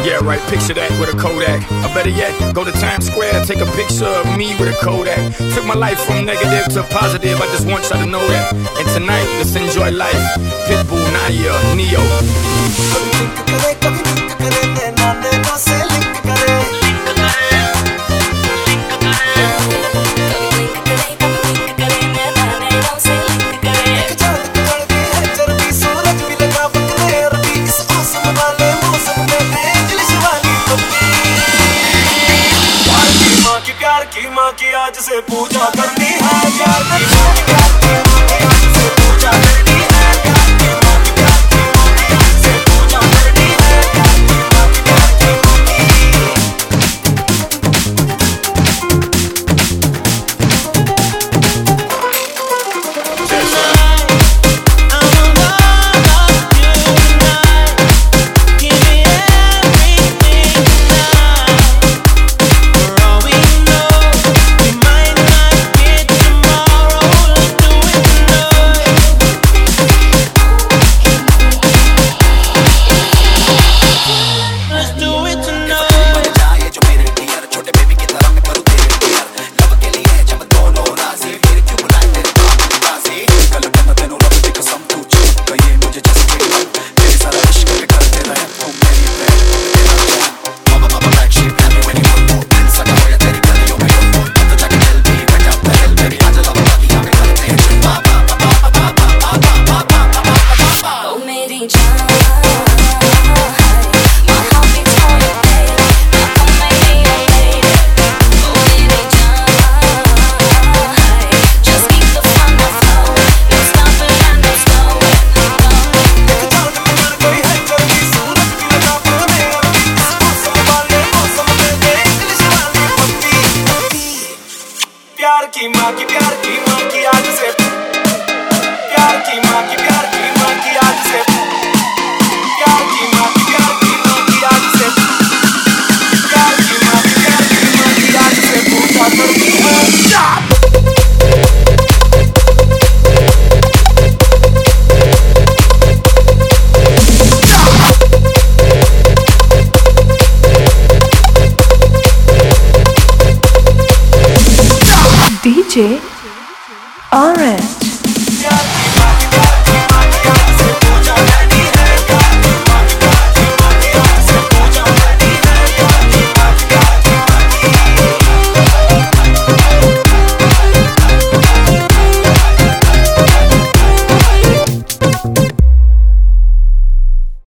Yeah, right, picture that with a Kodak. Or better yet, go to Times Square, take a picture of me with a Kodak. Took my life from negative to positive, I just want y'all to know that. And tonight, let's enjoy life. Pitbull, Naya, Neo. माँ की आज से पूजा करनी है, प्यार की माँ की आज से पूजा करनी है, प्यार की माँ की आज से पूजा करनी है, प्यार की माँ की आज से प्यार की माँ की माँ की आज से प्यार की माँ की माँ की आज से प्यार की माँ की माँ की आज से पूजा करनी है। DJ Orange.